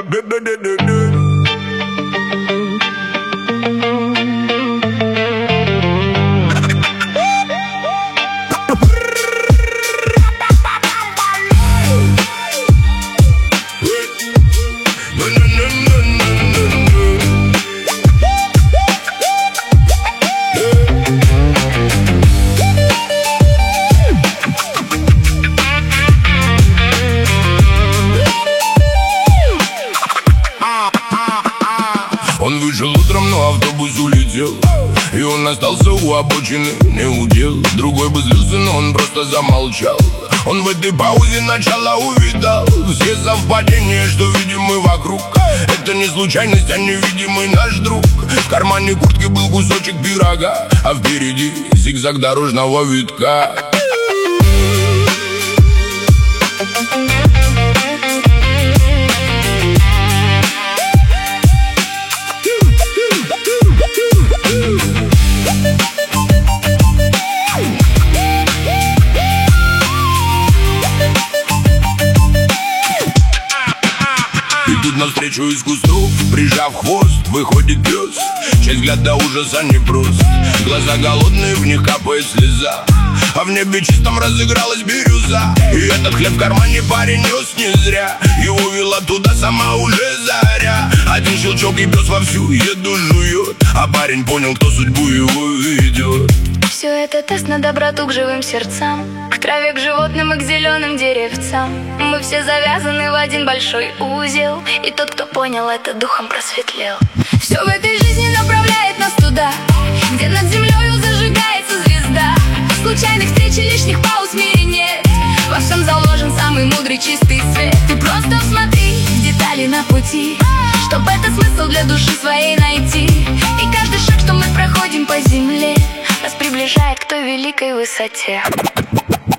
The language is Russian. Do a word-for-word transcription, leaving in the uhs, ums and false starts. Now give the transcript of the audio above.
Он вышел утром, но автобус улетел, и он остался у обочины, не удел. Другой бы злился, но он просто замолчал. Он в этой паузе начала увидал все совпадения, что видим мы вокруг. Это не случайность, а невидимый наш друг. В кармане куртки был кусочек пирога, а впереди зигзаг дорожного витка. И тут навстречу из кустов, прижав хвост, выходит пес. Чей взгляд до ужаса непрост. Глаза голодные, в них капает слеза, а в небе чистом разыгралась бирюза. И этот хлеб в кармане парень нес не зря. Его вела туда сама уже заря. Один щелчок и пес вовсю еду жует, а парень понял, кто судьбу его ведет. Все это тест на доброту к живым сердцам, к траве, к животным и к зеленым деревцам. Мы все завязаны в один большой узел, и тот, кто понял это, духом просветлел. Все в этой жизни направляет нас туда, где над землею зажигается звезда. Случайных встреч и лишних пауз в мире нет. Во всем заложен самый мудрый чистый свет. Ты просто смотри в детали на пути, чтобы этот смысл для души своей найти. И каждый шаг, что мы проходим по земле, нас приближает к той великой высоте.